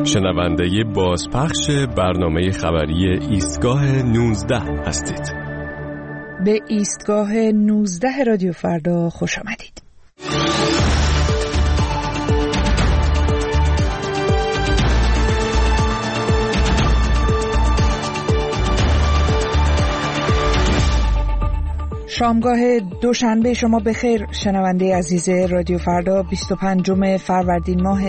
شنونده بازپخش برنامه خبری ایستگاه 19 هستید. به ایستگاه 19 رادیو فردا خوش آمدید. شامگاه دوشنبه شما بخیر شنونده عزیز رادیو فردا. 25 فروردین ماه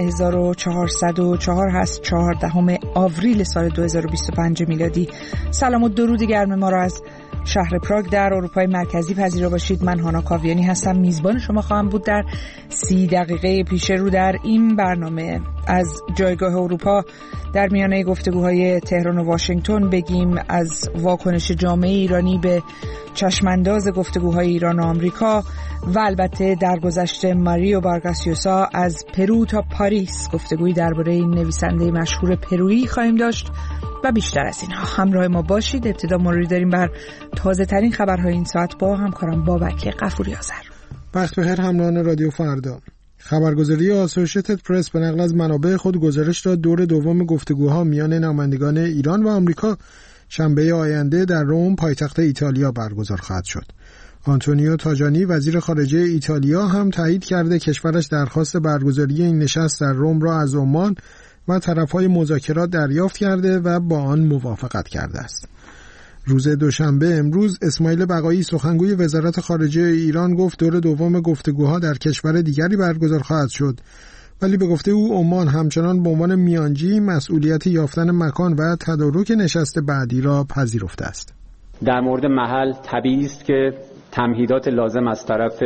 1404 هست، 14 آوریل سال 2025 میلادی. سلام و درود گرم ما را از شهر پراگ در اروپای مرکزی پذیرا باشید. من هانا کاویانی هستم، میزبان شما خواهم بود در 30 دقیقه پیش رو در این برنامه. از جایگاه اروپا در میانه گفتگوهای تهران و واشنگتن بگیم، از واکنش جامعه ایرانی به چشمانداز گفتگوهای ایران و آمریکا و البته درگذشت ماریو وارگاس یوسا از پرو تا پاریس گفتگویی درباره این نویسنده مشهور پرویی خواهیم داشت و بیشتر از اینها. همراه ما باشید. ابتدا مروری داریم بر تازه ترین خبرهای این ساعت با همکارم بابک غفوری آذر. وقت بخیر همراهان رادیو فردا. خبرگزاری آسوشیتد پرس به نقل از منابع خود گزارش داد دور دوم گفتگوها میان نمایندگان ایران و آمریکا شنبه آینده در روم پایتخت ایتالیا برگزار خواهد شد. آنتونیو تاجانی وزیر خارجه ایتالیا هم تایید کرده کشورش درخواست برگزاری این نشست در روم را از عمان و طرفهای مذاکرات دریافت کرده و با آن موافقت کرده است. روز دوشنبه امروز اسماعیل بقایی سخنگوی وزارت خارجه ایران گفت دور دوم گفتگوها در کشور دیگری برگزار خواهد شد، ولی به گفته او عمان همچنان به عنوان میانجی مسئولیت یافتن مکان و تدارک نشست بعدی را پذیرفته است. در مورد محل طبیعی است که تمهیدات لازم از طرف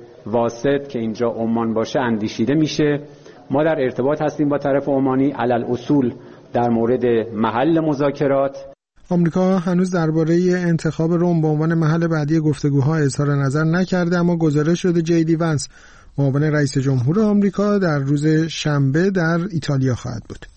واسط که اینجا عمان باشه اندیشیده میشه. ما در ارتباط هستیم با طرف عمانی علل اصول در مورد محل مذاکرات. آمریکا هنوز درباره انتخاب روم به عنوان محل بعدی گفتگوها اظهار نظر نکرده، اما گزارش شده جی ونس معاون رئیس جمهور آمریکا در روز شنبه در ایتالیا خواهد بود.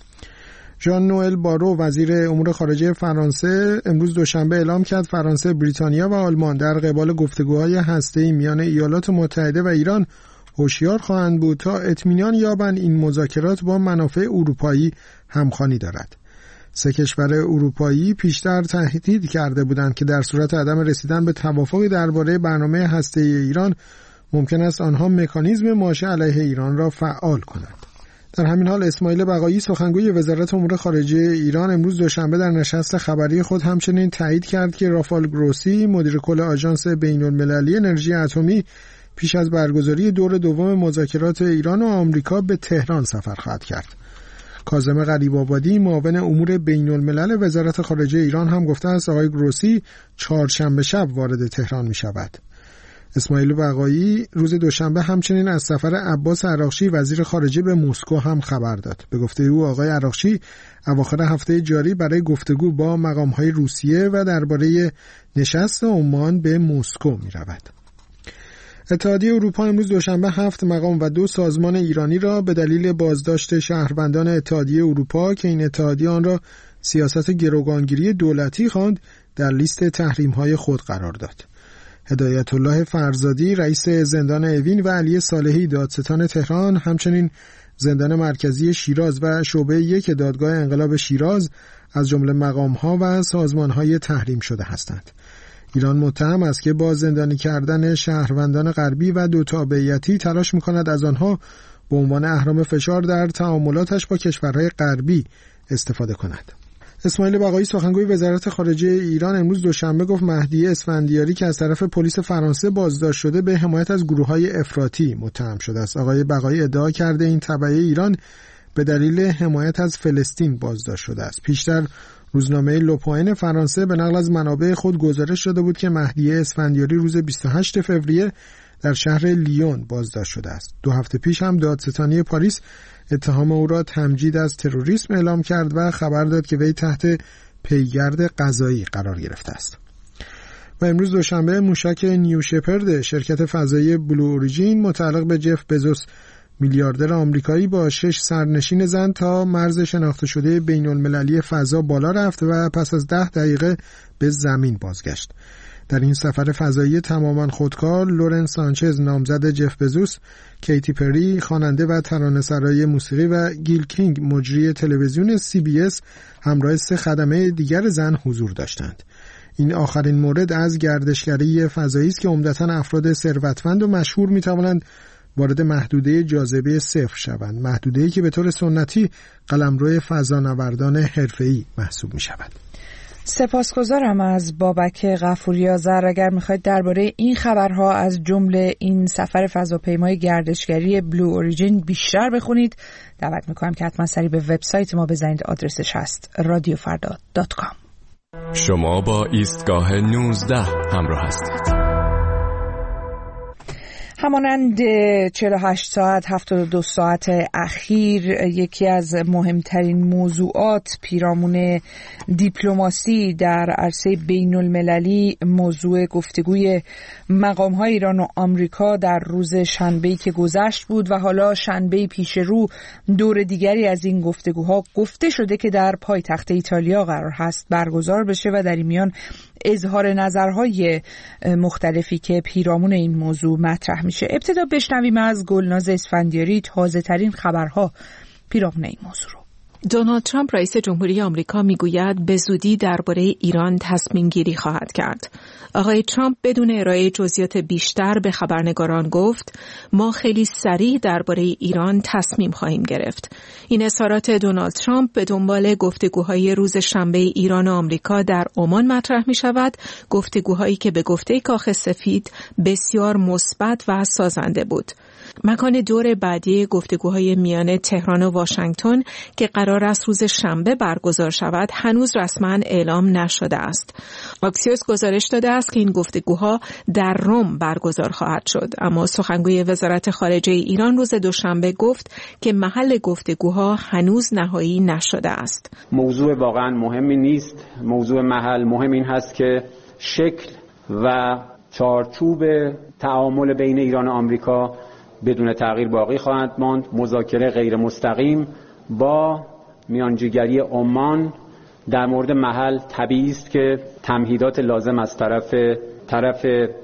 ژان نوئل بارو وزیر امور خارجه فرانسه امروز دوشنبه اعلام کرد فرانسه، بریتانیا و آلمان در قبال گفتگوهای هسته‌ای میان ایالات متحده و ایران هوشیار خواهند بود تا اطمینان یابند این مذاکرات با منافع اروپایی همخوانی دارد. 3 کشور اروپایی پیشتر تهدید کرده بودند که در صورت عدم رسیدن به توافقی درباره برنامه هسته‌ای ایران ممکن است آنها مکانیزم ماشه علیه ایران را فعال کنند. در همین حال اسماعیل بقایی سخنگوی وزارت امور خارجه ایران امروز دوشنبه در نشست خبری خود همچنین تایید کرد که رافال گروسی مدیر کل آژانس بین‌المللی انرژی اتمی پیش از برگزاری دور دوم مذاکرات ایران و آمریکا به تهران سفر خواهد کرد. کاظم غریب‌آبادی معاون امور بین‌الملل وزارت خارجه ایران هم گفته است آقای گروسی چهارشنبه شب وارد تهران می شود. اسماعیل بقایی روز دوشنبه همچنین از سفر عباس عراقچی وزیر خارجه به مسکو هم خبر داد. به گفته او آقای عراقچی اواخر هفته جاری برای گفتگو با مقام‌های روسیه و درباره نشست عمان به مسکو می رود. اتحادیه اروپا امروز دوشنبه 7 مقام و 2 سازمان ایرانی را به دلیل بازداشت شهروندان اتحادیه اروپا که این اتحادیه آن را سیاست گروگانگیری دولتی خواند در لیست تحریم‌های خود قرار داد. هدایت الله فرزادی رئیس زندان اوین و علی صالحی دادستان تهران همچنین زندان مرکزی شیراز و شعبه 1 دادگاه انقلاب شیراز از جمله مقام‌ها و سازمان‌های تحریم شده هستند. ایران متهم است که با زندانی کردن شهروندان غربی و 2 تابعیتی تلاش می‌کند از آنها به عنوان اهرم فشار در تعاملاتش با کشورهای غربی استفاده کند. اسماعیل بقایی سخنگوی وزارت خارجه ایران امروز دوشنبه گفت مهدی اسفندیاری که از طرف پلیس فرانسه بازداشت شده به حمایت از گروه‌های افراطی متهم شده است. آقای بقایی ادعا کرده این تبعه ایران به دلیل حمایت از فلسطین بازداشت شده است. پیشتر روزنامه لوپوین فرانسه به نقل از منابع خود گزارش داده بود که مهدی اسفندیاری روز 28 فوریه در شهر لیون بازداشت شده است. 2 هفته پیش هم دادستانی پاریس اتهام او را تمجید از تروریسم اعلام کرد و خبر داد که وی تحت پیگرد قضایی قرار گرفته است. و امروز دوشنبه موشک نیو شپرد شرکت فضایی بلو اوریجین متعلق به جف بزوس میلیاردر آمریکایی با 6 سرنشین زن تا مرز شناخته شده بین‌المللی فضا بالا رفت و پس از 10 دقیقه به زمین بازگشت. در این سفر فضایی تماما خودکار لورنس سانچز نامزد جف بزوس، کیتی پری خواننده و ترانه‌سرای موسیقی و گیل کینگ مجری تلویزیون CBS همراه 3 خدمه دیگر زن حضور داشتند. این آخرین مورد از گردشگری فضایی است که عمدتاً افراد ثروتمند و مشهور می‌توانند وارد محدوده جاذبه 0 شوند، محدوده‌ای که به طور سنتی قلمرو فضانوردان حرفه‌ای محسوب می‌شود. سپاسگزارم از بابک غفوری آذر. اگر میخواید درباره این خبرها از جمله این سفر فضاپیمای گردشگری بلو اوریجین بیشتر بخونید، دعوت میکنم که حتما سری به وبسایت ما بزنید. آدرسش هست radiofarda.com. شما با ایستگاه 19 همراه هستید. همانند 48 ساعت 72 ساعت اخیر، یکی از مهمترین موضوعات پیرامون دیپلماسی در عرصه بین المللی موضوع گفتگوی مقام‌های ایران و آمریکا در روز شنبه‌ای که گذشت بود و حالا شنبه پیش رو دور دیگری از این گفتگوها گفته شده که در پایتخت ایتالیا قرار هست برگزار بشه و در این میان اظهار نظرهای مختلفی که پیرامون این موضوع مطرح میشه. ابتدا بشنویم از گلناز اسفندیاری تازه ترین خبرها پیرامون این موضوع رو. دونالد ترامپ رئیس جمهوری آمریکا میگوید به زودی درباره ایران تصمیم گیری خواهد کرد. آقای ترامپ بدون ارائه جزئیات بیشتر به خبرنگاران گفت ما خیلی سریع درباره ایران تصمیم خواهیم گرفت. این اظهارات دونالد ترامپ به دنبال گفتگوهای روز شنبه ایران و آمریکا در عمان مطرح می شود، گفتگوهایی که به گفته کاخ سفید بسیار مثبت و سازنده بود. مکان دور بعدی گفتگوهای میان تهران و واشنگتن که قرار است روز شنبه برگزار شود هنوز رسما اعلام نشده است. آکسیوس گزارش داده است که این گفتگوها در روم برگزار خواهد شد، اما سخنگوی وزارت خارجه ایران روز دوشنبه گفت که محل گفتگوها هنوز نهایی نشده است. موضوع واقعا مهمی نیست. موضوع محل مهم این هست که شکل و چارچوب تعامل بین ایران و آمریکا بدون تغییر باقی خواهد ماند. مذاکره غیر مستقیم با میانجیگری عمان در مورد محل طبیعی است که تمهیدات لازم از طرف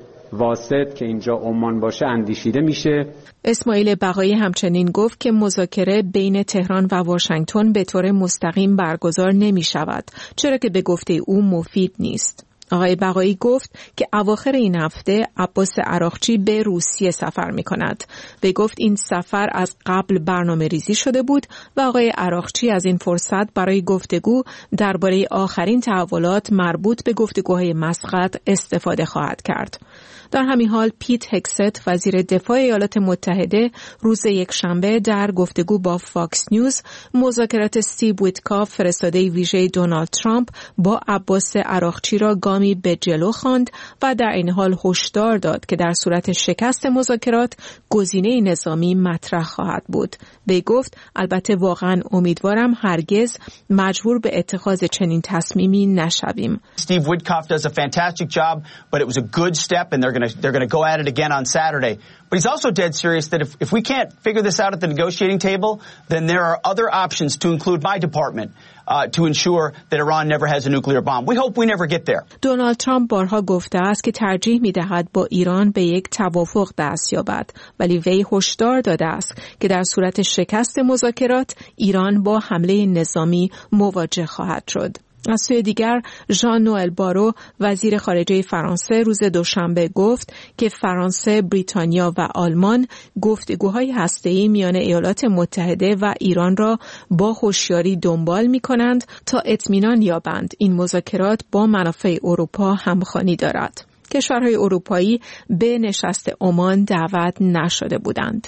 واسط که اینجا عمان باشه اندیشیده میشه. اسماعیل بقایی همچنین گفت که مذاکره بین تهران و واشنگتن به طور مستقیم برگزار نمی شود، چرا که به گفته او مفید نیست. آقای بقایی گفت که اواخر این هفته عباس عراقچی به روسیه سفر می کند. وی گفت این سفر از قبل برنامه ریزی شده بود و آقای عراقچی از این فرصت برای گفتگو درباره آخرین تحولات مربوط به گفتگوهای مسقط استفاده خواهد کرد. در همین حال پیت هکست وزیر دفاع ایالات متحده روز یکشنبه در گفتگو با فاکس نیوز مذاکرات استیو ویتکاف فرستاده ویژه دونالد ترامپ با عباس عراقچی را گامی به جلو خواند و در این حال هشدار داد که در صورت شکست مذاکرات گزینه نظامی مطرح خواهد بود. وی گفت البته واقعا امیدوارم هرگز مجبور به اتخاذ چنین تصمیمی نشویم. Steve Witkoff does a fantastic job, but it was a good step and they're going to go at it again on Saturday. But he's also dead serious that if we can't figure this out at the negotiating table, then there are other options to include my department to ensure that Iran never has a nuclear bomb. We hope we never get there. دونالد ترامپ بارها گفته است که ترجیح می‌دهد با ایران به یک توافق دست یابد، ولی وی هشدار داده است که در صورت شکست مذاکرات ایران با حمله نظامی مواجه خواهد شد. از سوی دیگر ژان نوئل بارو وزیر خارجه فرانسه روز دوشنبه گفت که فرانسه، بریتانیا و آلمان گفتگوهای هسته‌ای میان ایالات متحده و ایران را با هوشیاری دنبال می‌کنند تا اطمینان یابند این مذاکرات با منافع اروپا همخوانی دارد. کشورهای اروپایی به نشست عمان دعوت نشده بودند.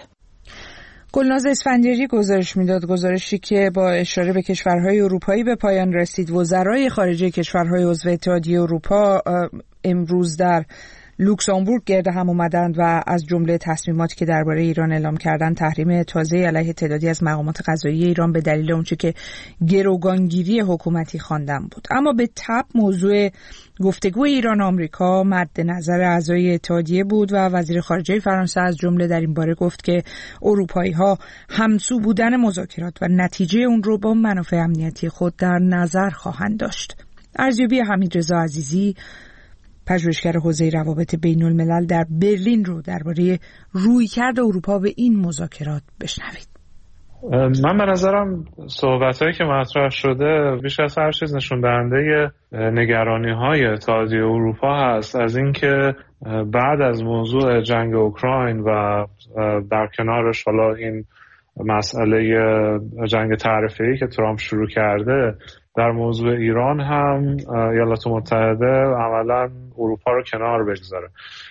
گلناز اسفندیاری گزارش میداد، گزارشی که با اشاره به کشورهای اروپایی به پایان رسید. وزرای خارجه کشورهای عضو اتحادیه اروپا امروز در لوکزامبورگ گرد هم اومدند و از جمله تصمیماتی که درباره ایران اعلام کردن تحریم تازه علیه تعدادی از مقامات قضایی ایران به دلیل اونچه که گروگانگیری حکومتی خواندن بود. اما به تبع موضوع گفتگو ایران آمریکا مد نظر اعضای اتحادیه بود و وزیر خارجه فرانسه از جمله در این باره گفت که اروپایی‌ها همسو بودن مذاکرات و نتیجه اون رو با منافع امنیتی خود در نظر خواهند داشت. ارزیابی حمیدرضا عزیزی پژوهشگر حوزه روابط بین الملل در برلین رو درباره رویکرد اروپا به این مذاکرات بشنوید. من به نظرم صحبت‌هایی که مطرح شده بیش از هر چیز نشون دهنده نگرانی‌های اتحادیه اروپا هست از اینکه بعد از موضوع جنگ اوکراین و در کنارش حالا این مسئله جنگ تعرفه‌ای که ترامپ شروع کرده، در موضوع ایران هم ایالات متحده عملاً اروپا رو کنار بگذاره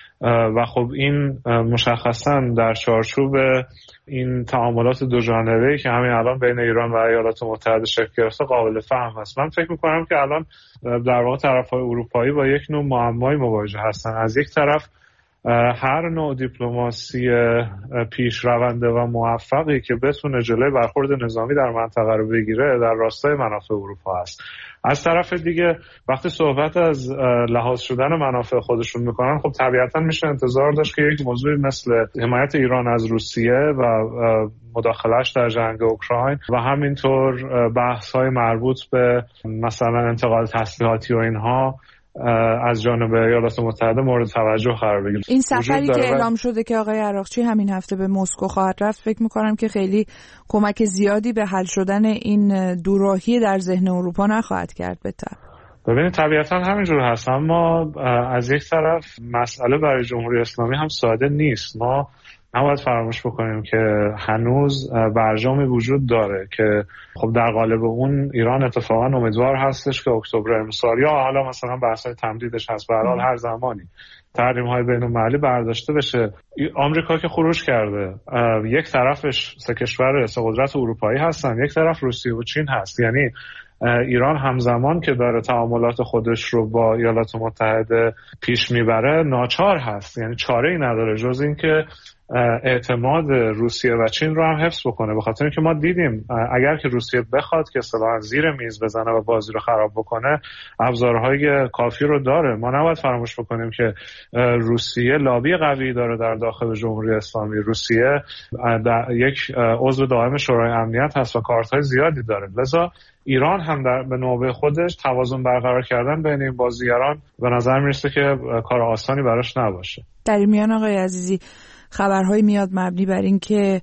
و خب این مشخصاً در چارچوب این تعاملات دو جانبه‌ای که همین الان بین ایران و ایالات متحده شکل گرفته قابل فهم است. من فکر می‌کنم که الان در واقع طرف‌های اروپایی با یک نوع معمایی مواجه هستن. از یک طرف هر نوع دیپلماسی پیشرونده و موفقی که بتونه جلوی برخورد نظامی در منطقه رو بگیره در راستای منافع اروپا است. از طرف دیگه وقتی صحبت از لحاظ شدن منافع خودشون میکنن، خب طبیعتا میشه انتظار داشت که یک موضوعی مثل حمایت ایران از روسیه و مداخلهش در جنگ اوکراین و همینطور بحث‌های مربوط به مثلا انتقال تسلیحاتی و اینها از جانب ایالات متحده مورد توجه قرار بگیره. این سفری که اعلام شده که آقای عراقچی همین هفته به مسکو خواهد رفت، فکر می‌کنم که خیلی کمک زیادی به حل شدن این دوراهی در ذهن اروپا نخواهد کرد. ببینید طبیعتا همینجور هست، اما از یک طرف مسئله برای جمهوری اسلامی هم ساده نیست. ما نباید فراموش بکنیم که هنوز برجامی وجود داره که خب در قالب اون ایران اتفاقا امیدوار هستش که اکتبر امسال یا حالا مثلا بحث‌های تمدیدش هست به هر زمانی تحریم‌های بین‌المللی برداشته بشه. آمریکا که خروج کرده، یک طرفش سه کشور سه قدرت اروپایی هستن، یک طرف روسیه و چین هست. یعنی ایران همزمان که داره تعاملات خودش رو با ایالات متحده پیش میبره ناچار هست، یعنی چاره‌ای نداره جز این که اعتماد روسیه و چین رو هم حفظ بکنه، به خاطر اینکه ما دیدیم اگر که روسیه بخواد که اصطلاحاً زیر میز بزنه و بازی رو خراب بکنه ابزارهای کافی رو داره. ما نباید فراموش بکنیم که روسیه لابی قوی داره در داخل جمهوری اسلامی. روسیه یک عضو دائم شورای امنیت هست و کارت‌های زیادی داره، لذا ایران هم به نوبه خودش توازن برقرار کردن بین این بازیگران به نظر میرسه که کار آسانی براش نباشه. در این میان آقای عزیزی خبرهایی میاد مبنی بر این که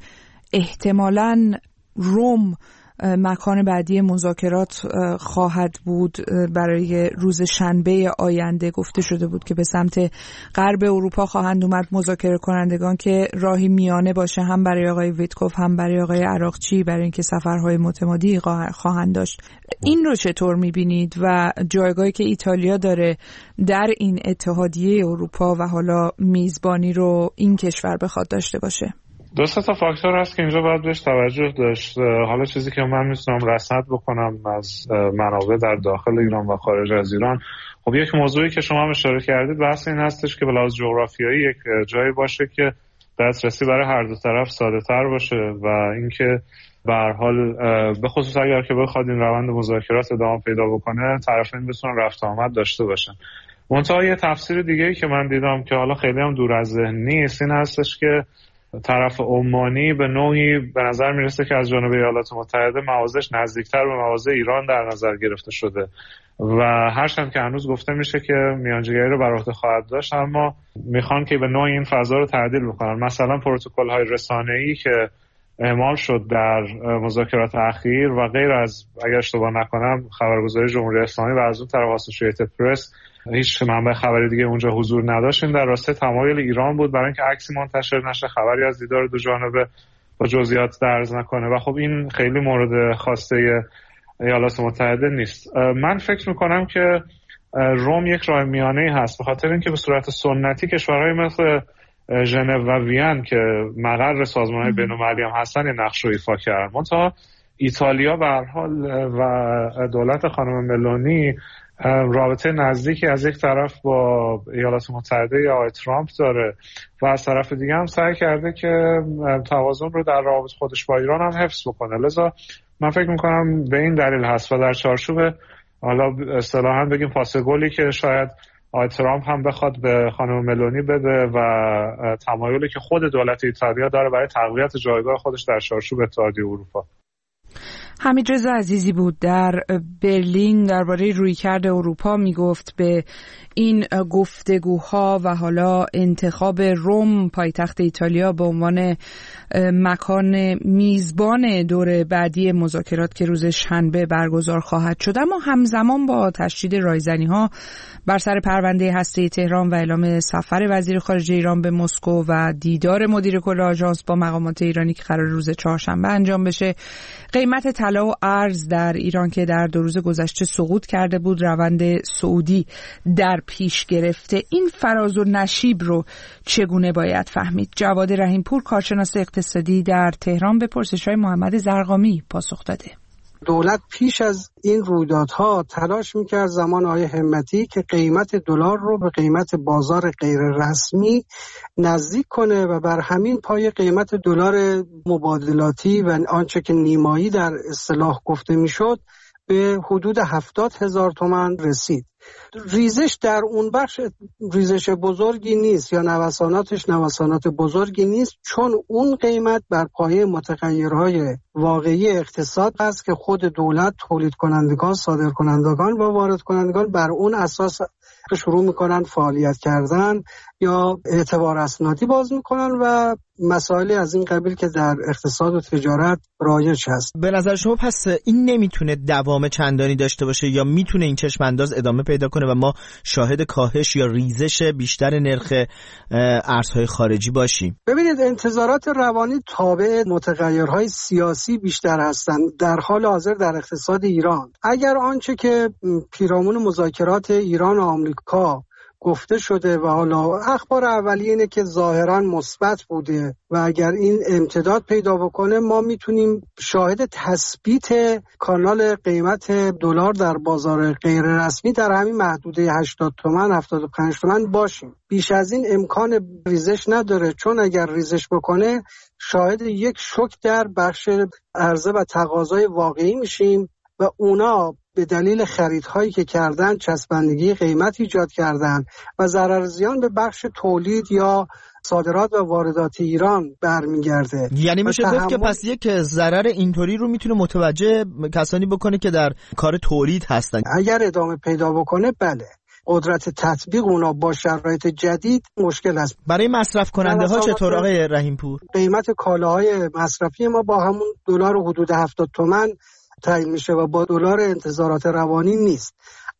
احتمالاً روم مکان بعدی مذاکرات خواهد بود. برای روز شنبه آینده گفته شده بود که به سمت غرب اروپا خواهند اومد مذاکره کنندگان که راهی میانه باشه، هم برای آقای ویتکوف هم برای آقای عراقچی، برای اینکه سفرهای متمادی خواهند داشت. این رو چطور میبینید و جایگاهی که ایتالیا داره در این اتحادیه اروپا و حالا میزبانی رو این کشور بخواد داشته باشه؟ دو تا فاکتور هست که اینجا باید بهش توجه داشت. حالا چیزی که من میتونم رصد بکنم از منابع در داخل ایران و خارج از ایران، خب یک موضوعی که شما هم اشاره کردید بحث این هستش که به لحاظ جغرافیایی یک جایی باشه که دسترسی برای هر دو طرف ساده تر باشه و اینکه به هر حال به خصوص اگر که بخواد این روند مذاکرات ادامه پیدا بکنه طرفین بتونن رفت آمد داشته باشن. منتها یه تفسیر دیگه‌ای که من دیدم که حالا خیلی هم دور از ذهن نیست این هستش که طرف عمانی به نوعی به نظر میرسه که از جانب ایالات متحده موازش نزدیکتر به مواضع ایران در نظر گرفته شده و هرچند که هنوز گفته میشه که میانجیگری رو بر عهده خواهد داشت، اما میخوان که به نوعی این فضا رو تعدیل بکنن. مثلا پروتکل‌های رسانه‌ای که اعمال شد در مذاکرات اخیر و غیر از اگر اشتباه نکنم خبرگزاری جمهوری اسلامی و از اون طرف اسوسییتد پرس هیچ منبع خبری دیگه اونجا حضور نداشت، این در راستای تمایل ایران بود برای اینکه عکسی منتشر نشه، خبری از دیدار دو جانبه با جزئیات درز نکنه و خب این خیلی مورد خواسته ایالات متحده نیست. من فکر میکنم که روم یک راه میانه‌ای هست به خاطر اینکه به صورت سنتی کشورهای مثل ژنو و وین که مقر سازمان‌های بین‌المللی هم هستن این نقش رو ایفا کردن. منتها ایتالیا به هر حال و دولت خانم ملونی رابطه نزدیکی از یک طرف با ایالات متحده یا آقای ترامپ داره و از طرف دیگه هم سعی کرده که توازن رو در روابط خودش با ایران هم حفظ بکنه. لذا من فکر میکنم به این دلیل هست و در چارچوب حالا اصطلاحاً بگیم پاس گلی که شاید آقای ترامپ هم بخواد به خانم ملونی بده و تمایلی که خود دولت ایتالیا داره برای تقویت جایگاه خودش در چارچوب اتحادیه اروپا. حمیدرضا عزیزی بود در برلین درباره رویکرد اروپا میگفت به این گفتگوها و حالا انتخاب روم پایتخت ایتالیا به عنوان مکان میزبان دور بعدی مذاکرات که روز شنبه برگزار خواهد شد. اما همزمان با تشدید رایزنی‌ها بر سر پرونده هسته تهران و اعلام سفر وزیر خارجه ایران به مسکو و دیدار مدیر کل آژانس با مقامات ایرانی که قرار روز چهارشنبه انجام بشه، قیمت طلا و ارز در ایران که در 2 روز گذشته سقوط کرده بود روند صعودی در پیش گرفته. این فراز و نشیب رو چگونه باید فهمید؟ جواد رحیمپور کارشناس اقتصادی در تهران به پرسش‌های محمد زرقامی پاسخ داده. دولت پیش از این رویدادها تلاش میکرد زمان آقای همتی که قیمت دلار رو به قیمت بازار غیر رسمی نزدیک کنه و بر همین پای قیمت دلار مبادلاتی و آنچه که نیمایی در اصطلاح گفته میشد به حدود 70,000 تومان رسید. ریزش در اون بخش ریزش بزرگی نیست یا نوسانات بزرگی نیست، چون اون قیمت بر پایه متغیرهای واقعی اقتصاد است که خود دولت، تولید کنندگان، صادر کنندگان و وارد کنندگان بر اون اساس شروع میکنن فعالیت کردن یا اعتبار اسنادی باز میکنن و مسائلی از این قبیل که در اقتصاد و تجارت رایج هست. به نظر شما پس این نمیتونه دوام چندانی داشته باشه یا میتونه این چشم انداز ادامه پیدا کنه و ما شاهد کاهش یا ریزش بیشتر نرخ ارزهای خارجی باشیم؟ ببینید، انتظارات روانی تابع متغیرهای سیاسی بیشتر هستند در حال حاضر در اقتصاد ایران. اگر آنچه که پیرامون مذاکرات ایران و آمریکا گفته شده و حالا اخبار اولیه اینه که ظاهراً مثبت بوده و اگر این امتداد پیدا بکنه ما میتونیم شاهد تثبیت کانال قیمت دلار در بازار غیر رسمی در همین محدوده 80 تومان 75 تومان باشیم. بیش از این امکان ریزش نداره، چون اگر ریزش بکنه شاهد یک شوک در بخش عرضه و تقاضای واقعی میشیم و اونا به دلیل خریدهایی که کردن چسبندگی قیمت ایجاد کردن و ضرر زیان به بخش تولید یا صادرات و واردات ایران برمیگرده. یعنی میشه گفت که پس یک ضرر اینطوری رو میتونه متوجه کسانی بکنه که در کار تولید هستن. اگر ادامه پیدا بکنه بله، قدرت تطبیق اونا با شرایط جدید مشکل است. برای مصرف کننده ها چطور آقای رحیمپور؟ قیمت کالاهای مصرفی ما با همون دلار حدود 70 تومان تعیین میشه و با دلار انتظارات روانی نیست.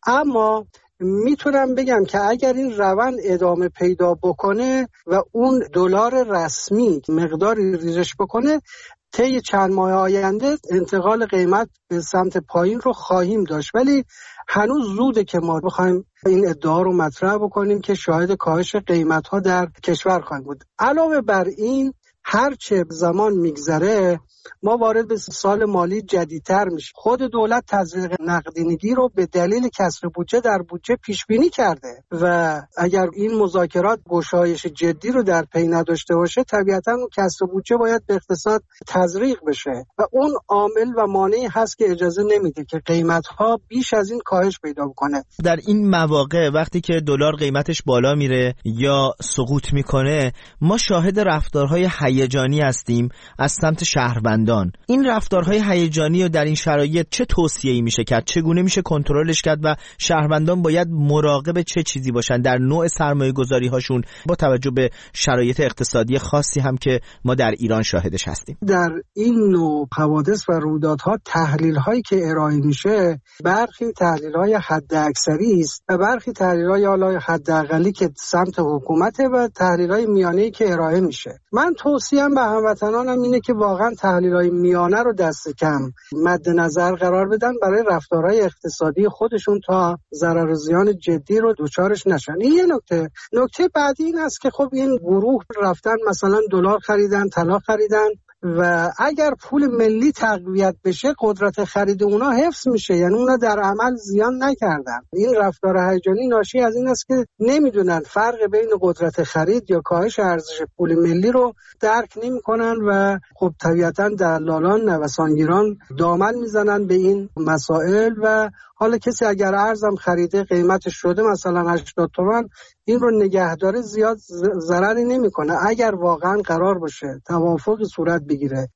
اما میتونم بگم که اگر این روند ادامه پیدا بکنه و اون دلار رسمی مقداری ریزش بکنه، طی چند ماه آینده انتقال قیمت به سمت پایین رو خواهیم داشت، ولی هنوز زوده که ما بخوایم این ادعا رو مطرح بکنیم که شاهد کاهش قیمت ها در کشور خواهیم بود. علاوه بر این هرچه زمان میگذره ما وارد به سال مالی جدیدتر میشیم. خود دولت تزریق نقدینگی رو به دلیل کسر بودجه در بودجه پیش بینی کرده و اگر این مذاکرات گشایش جدی رو در پی نداشته باشه طبیعتاً اون کسر بودجه باید به اقتصاد تزریق بشه و اون عامل و مانعی هست که اجازه نمیده که قیمت‌ها بیش از این کاهش پیدا کنه. در این مواقع وقتی که دلار قیمتش بالا میره یا سقوط میکنه ما شاهد رفتارهای هیجانی هستیم از سمت شهروندان. این رفتارهای هیجانی رو در این شرایط چه توصیه‌ای میشه کرد؟ چگونه میشه کنترلش کرد و شهروندان باید مراقب چه چیزی باشن در نوع سرمایه‌گذاری هاشون با توجه به شرایط اقتصادی خاصی هم که ما در ایران شاهدش هستیم؟ در این نوع حوادث و رویدادها تحلیل‌هایی که ارائه میشه برخی تحلیل‌های حداکثری است و برخی تحلیل‌های اعلی حداقلی که سمت حکومته و تحلیل‌های میانه‌ای که ارائه میشه. من توصیه‌ام به هموطنانم اینه که واقعا تحلیل‌های میانه رو دست کم مد نظر قرار بدن برای رفتارهای اقتصادی خودشون تا ضرر و زیان جدی رو دوچارش نشن. این یه نکته بعدی این است که خب این گروه رفتن مثلا دلار خریدن، طلا خریدن و اگر پول ملی تقویت بشه قدرت خرید اونا حفظ میشه، یعنی اونا در عمل زیان نکردن. این رفتار هیجانی ناشی از این است که نمیدونن فرق بین قدرت خرید یا کاهش ارزش پول ملی رو درک نمیکنن و خب طبیعتاً دلالان نوسانگیران دامن میزنن به این مسائل و حالا کسی اگر ارزم خریده قیمتش شده مثلا 80 تومان این رو نگهداره زیاد ضرری نمیکنه. اگر واقعا قرار باشه توافق صورت بگیره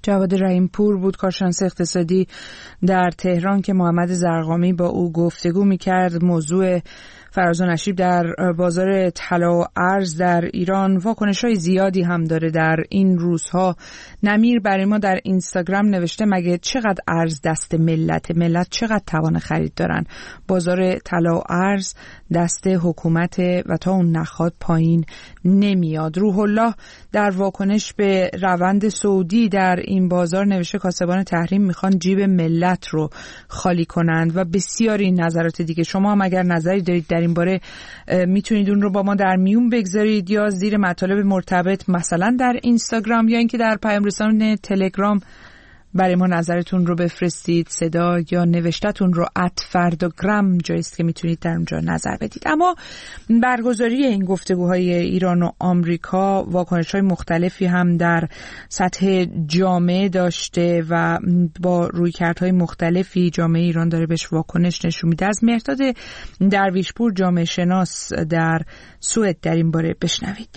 جواد رحیمپور بود، کارشناس اقتصادی در تهران که محمد زرقامی با او گفتگو می‌کرد. موضوع فراز و نشیب در بازار طلا و ارز در ایران واکنش‌های زیادی هم داره در این روزها. نمیر برای ما در اینستاگرام نوشته مگه چقدر ارز دست ملت چقدر توان خرید دارن؟ بازار طلا و ارز دست حکومت و تا اون نخواد پایین نمیاد. روح الله در واکنش به روند سعودی در این بازار نوشته کاسبان تحریم میخوان جیب ملت رو خالی کنند و بسیاری نظرات دیگه. شما هم اگر نظری دارید در این باره میتونید اون رو با ما در میون بگذارید یا زیر مطالب مرتبط مثلا در اینستاگرام یا اینکه در پیام رسان تلگرام برای ما نظرتون رو بفرستید. صدا یا نوشتتون رو @فرداگرام جاییست که میتونید در اونجا نظر بدید. اما برگزاری این گفتگوهای ایران و آمریکا واکنش‌های مختلفی هم در سطح جامعه داشته و با رویکردهای مختلفی جامعه ایران داره بهش واکنش نشون میده. از مهرداد درویشپور جامعه شناس در سوئد در این باره بشنوید.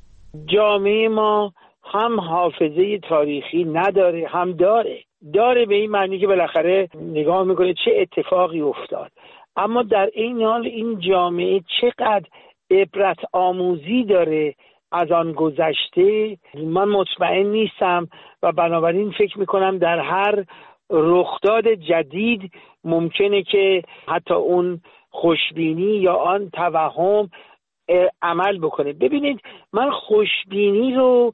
جامعه ما هم حافظه تاریخی نداره هم داره به این معنی که بالاخره نگاه میکنه چه اتفاقی افتاد، اما در این حال این جامعه چقدر عبرت آموزی داره از آن گذشته من مطمئن نیستم و بنابراین فکر میکنم در هر رخداد جدید ممکنه که حتی اون خوشبینی یا آن توهم عمل بکنه. ببینید من خوشبینی رو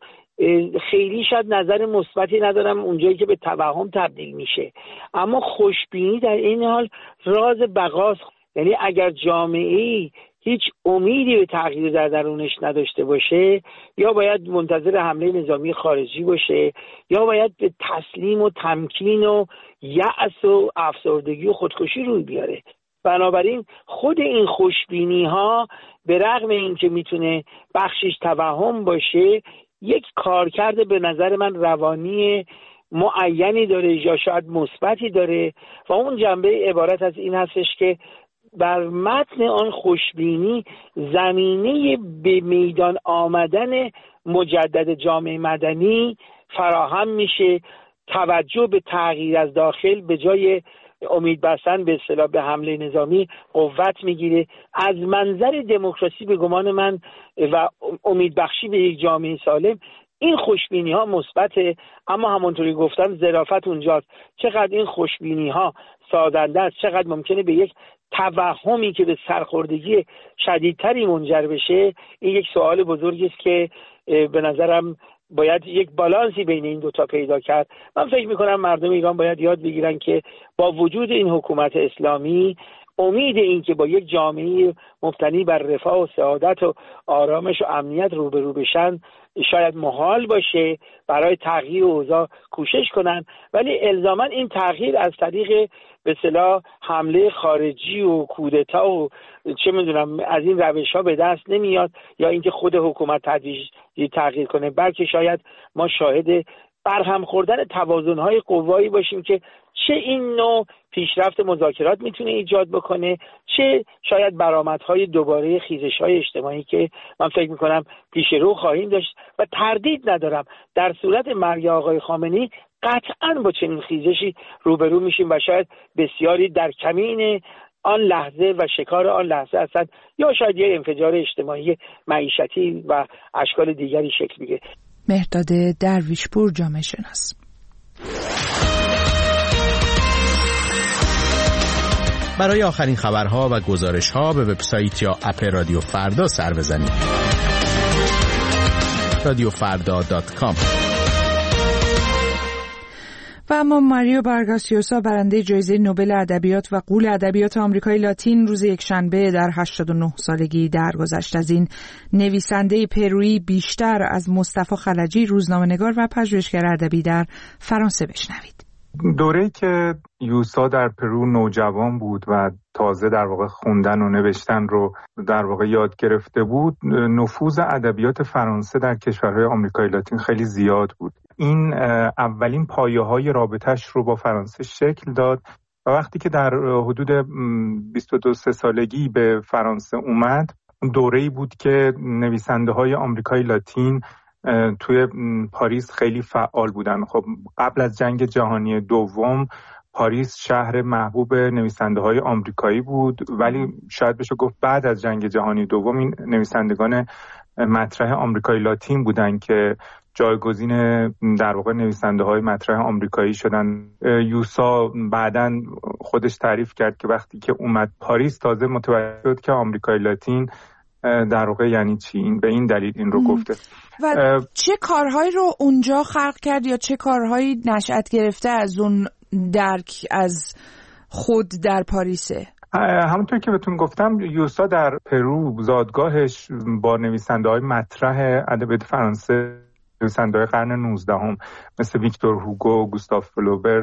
خیلی شاید نظر مثبتی ندارم اونجایی که به توهم تبدیل میشه، اما خوشبینی در این حال راز بقاست. یعنی اگر جامعه‌ای هیچ امیدی به تغییر در درونش نداشته باشه یا باید منتظر حمله نظامی خارجی باشه یا باید به تسلیم و تمکین و یأس و افسردگی و خودکشی روی بیاره. بنابراین خود این خوشبینی ها به رغم اینکه میتونه بخشش توهم باشه یک کارکرد به نظر من روانی معینی داره یا شاید مثبتی داره و اون جنبه عبارت از این هستش که بر متن آن خوشبینی زمینه به میدان آمدن مجدد جامعه مدنی فراهم میشه. توجه به تغییر از داخل به جای امید بستن به اصطلاح به حمله نظامی قوت میگیره. از منظر دموکراسی به گمان من و امید بخشی به یک جامعه سالم این خوشبینی ها مثبته، اما همونطوری گفتم ظرافت اونجاست. چقدر این خوشبینی ها سازنده است، چقدر ممکنه به یک توهمی که به سرخوردگی شدیدتری منجر بشه. این یک سوال بزرگی است که به نظرم باید یک بالانسی بین این دوتا پیدا کرد. من فکر میکنم مردم ایران باید یاد بگیرن که با وجود این حکومت اسلامی امید این که با یک جامعه مبتنی بر رفاه و سعادت و آرامش و امنیت روبرو بشن شاید محال باشه. برای تغییر اوضاع کوشش کنن ولی الزاما این تغییر از طریق به اصطلاح حمله خارجی و کودتا و چه میدونم از این روش ها به دست نمیاد یا اینکه خود حکومت تغییر کنه، بلکه شاید ما شاهد برهم خوردن توازن‌های قوایی باشیم که چه این نوع پیشرفت مذاکرات میتونه ایجاد بکنه، چه شاید برآمدهای دوباره خیزش‌های اجتماعی که من فکر میکنم پیش رو خواهیم داشت و تردید ندارم در صورت مرگ آقای خامنه‌ای قطعاً با چنین خیزشی روبرو میشیم و شاید بسیاری در کمین آن لحظه و شکار آن لحظه هستند یا شاید یه انفجار اجتماعی معیشتی و اشکال دیگری شکل بگیره. مهرداد درویشپور جامعه شناس. برای آخرین خبرها و گزارش‌ها به وبسایت یا اپ رادیو فردا سر بزنید. radiofarda.com. و اما ماریو وارگاس یوسا برنده جایزه نوبل ادبیات و غول ادبیات آمریکای لاتین روز یکشنبه در 89 سالگی درگذشت. از این نویسنده پرویی بیشتر از مصطفی خلجی روزنامه‌نگار و پژوهشگر ادبی در فرانسه بشنوید. دوره‌ای که یوسا در پرو نوجوان بود و تازه در واقع خوندن و نوشتن رو در واقع یاد گرفته بود، نفوذ ادبیات فرانسه در کشورهای آمریکای لاتین خیلی زیاد بود. این اولین پایه‌های رابطه‌اش رو با فرانسه شکل داد و وقتی که در حدود 22 سالگی به فرانسه اومد، دوره‌ای بود که نویسنده‌های آمریکای لاتین توی پاریس خیلی فعال بودن. خب قبل از جنگ جهانی دوم پاریس شهر محبوب نویسنده‌های آمریکایی بود، ولی شاید بشه گفت بعد از جنگ جهانی دوم این نویسندگان مطرح آمریکای لاتین بودن که جایگزین در واقع نویسنده‌های مطرح آمریکایی شدن. یوسا بعداً خودش تعریف کرد که وقتی که اومد پاریس تازه متوجه شد که آمریکای لاتین در واقع یعنی چی. این به این دلیل این رو گفته. و چه کارهایی رو اونجا خلق کرد یا چه کارهایی نشأت گرفته از اون درک از خود در پاریسه؟ همونطور که بهتون گفتم یوسا در پرو زادگاهش با نویسنده‌های مطرح ادبیات فرانسه، نویسنده‌های قرن 19 مثل ویکتور هوگو، گوستاف فلوبر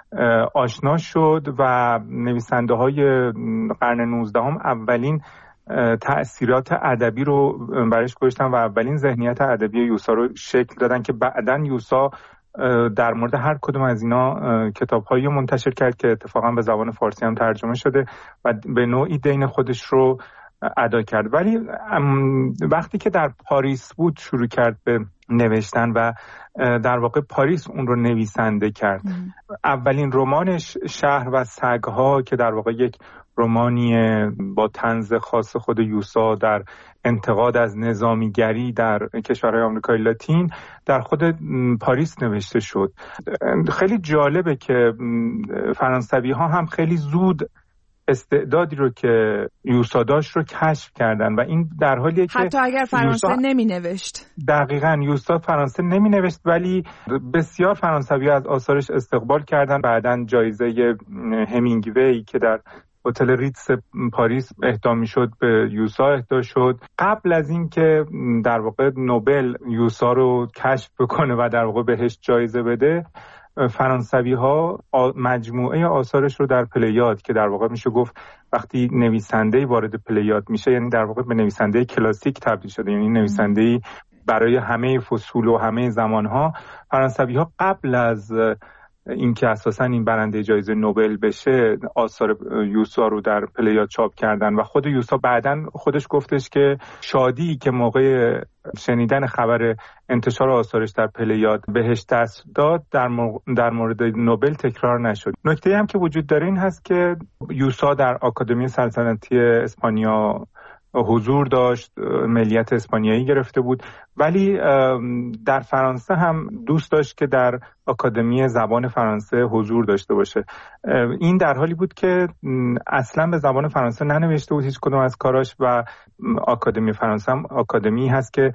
آشنا شد و نویسنده‌های قرن 19 اولین تأثیرات ادبی رو برش گذاشتن و اولین ذهنیت ادبی یوسا رو شکل دادن که بعداً یوسا در مورد هر کدوم از اینا کتاب‌هایی منتشر کرد که اتفاقاً به زبان فارسی هم ترجمه شده و به نوعی دین خودش رو ادا کرد. ولی وقتی که در پاریس بود شروع کرد به نوشتن و در واقع پاریس اون رو نویسنده کرد. اولین رمانش شهر و سگ‌ها که در واقع یک رمانی با طنز خاص خود یوسا در انتقاد از نظامیگری در کشورهای آمریکای لاتین در خود پاریس نوشته شد. خیلی جالبه که فرانسوی‌ها هم خیلی زود استعدادی رو که یوسا داشت رو کشف کردن و این در حالیه که حتی اگر فرانسه نمی نوشت. دقیقاً یوسا فرانسه نمی نوشت ولی بسیار فرانسوی از آثارش استقبال کردن. بعداً جایزه همینگوی که در هتل ریتز پاریس اهدا میشد به یوسا اهدا شد. قبل از این که در واقع نوبل یوسا رو کشف بکنه و در واقع بهش جایزه بده، فرانسوی ها مجموعه آثارش رو در پلیاد که در واقع میشه گفت وقتی نویسنده‌ای وارد پلیاد میشه یعنی در واقع به نویسنده کلاسیک تبدیل شده، یعنی نویسنده‌ای برای همه فصول و همه زمانها. فرانسوی ها قبل از اینکه اساساً این برنده جایزه نوبل بشه آثار یوسا رو در پلیاد چاپ کردن و خود یوسا بعداً خودش گفتش که شادی که موقع شنیدن خبر انتشار آثارش در پلیاد بهش دست داد در مورد نوبل تکرار نشد. نکته هم که وجود داره این هست که یوسا در آکادمی سلطنتی اسپانیا حضور داشت، ملیت اسپانیایی گرفته بود، ولی در فرانسه هم دوست داشت که در آکادمی زبان فرانسه حضور داشته باشه. این در حالی بود که اصلا به زبان فرانسه ننوشته بود هیچ کدوم از کاراش و آکادمی فرانسه هم آکادمی هست که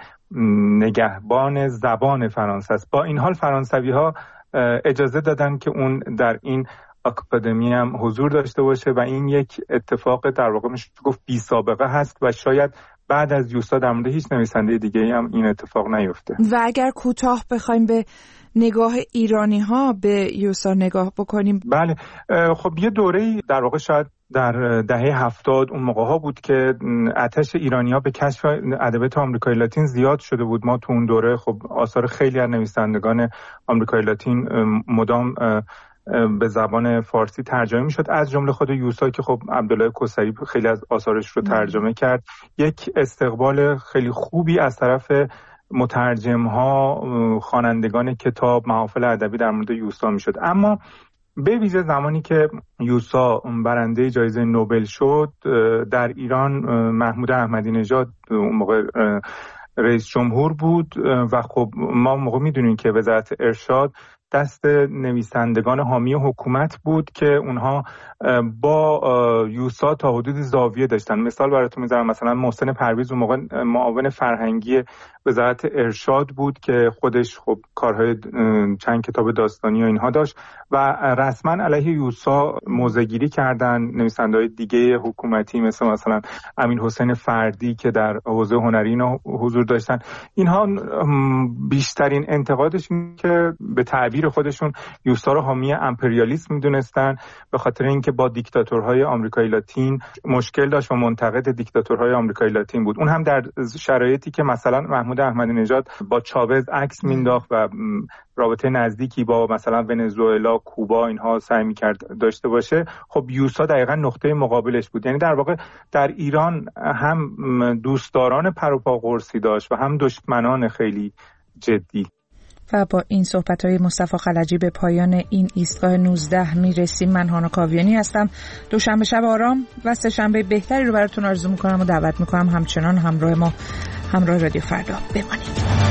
نگهبان زبان فرانسه است. با این حال فرانسوی ها اجازه دادن که اون در این آکادمی هم حضور داشته باشه و این یک اتفاق در واقع میشه گفت بی سابقه هست و شاید بعد از یوسا در مورد هیچ نویسنده دیگه‌ای هم این اتفاق نیفته. و اگر کوتاه بخوایم به نگاه ایرانی ها به یوسا نگاه بکنیم، بله خب یه دوره‌ای در واقع شاید در دهه 70 اون موقع ها بود که آتش ایرانی‌ها به کشف ادبیات آمریکای لاتین زیاد شده بود. ما تو اون دوره خب آثار خیلی از نویسندگان آمریکای لاتین مدام به زبان فارسی ترجمه میشد، از جمله خود یوسا که خب عبدالله کوثری خیلی از آثارش رو ترجمه کرد. یک استقبال خیلی خوبی از طرف مترجم‌ها، خوانندگان کتاب، محافل ادبی در مورد یوسا میشد. اما به ویژه زمانی که یوسا برنده جایزه نوبل شد در ایران، محمود احمدی نژاد اون موقع رئیس جمهور بود و خب ما موقع میدونیم که وزارت ارشاد دست نویسندگان حامی حکومت بود که اونها با یوسا تا حدودی زاویه داشتن. مثال براتون میذارم، مثلا محسن پرویز اون موقع معاون فرهنگی وزارت ارشاد بود که خودش خب کارهای چند کتاب داستانی و اینها داشت و رسما علیه یوسا موضع‌گیری کردن. نویسنده‌های دیگه حکومتی مثلا امین حسین فردی که در حوزه هنری حضور داشتن، اینها بیشترین انتقادش این که به تعبیر خودشون یوسا رو حامی امپریالیسم میدونستن، به خاطر اینکه با دیکتاتورهای آمریکای لاتین مشکل داشت و منتقد دیکتاتورهای آمریکای لاتین بود. اون هم در شرایطی که مثلا محمود احمدی نژاد با چاوز عکس مینداخت و رابطه نزدیکی با مثلا ونزوئلا، کوبا اینها سعی می‌کرد داشته باشه. خب یوسا دقیقاً نقطه مقابلش بود. یعنی در واقع در ایران هم دوستداران پر و پا قرصی داشت و هم دشمنان خیلی جدی. و با این صحبت‌های مصطفی خلجی به پایان این ایستگاه 19 میرسیم. من هانا کاویانی هستم. دوشنبه شب آرام و سه‌شنبه بهتری رو براتون آرزو می‌کنم و دعوت می‌کنم همچنان همراه ما، همراه رادیو فردا بمانید.